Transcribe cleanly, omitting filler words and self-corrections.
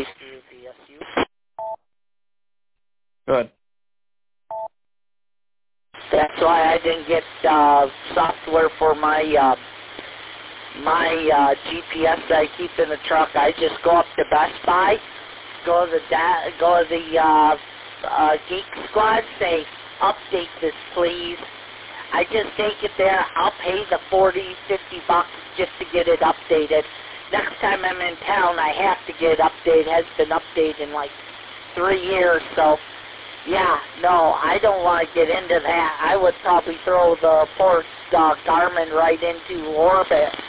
days through VSU. Good. That's why I didn't get software for my GPS that I keep in the truck. I just go up to Best Buy, go to the Geek Squad, say, update this, please. I just take it there. I'll pay the $40, $50 just to get it updated. Next time I'm in town, I have to get it updated. It has been updated in like 3 years, so yeah, no, I don't want to get into that. I would probably throw the poor Garmin right into orbit.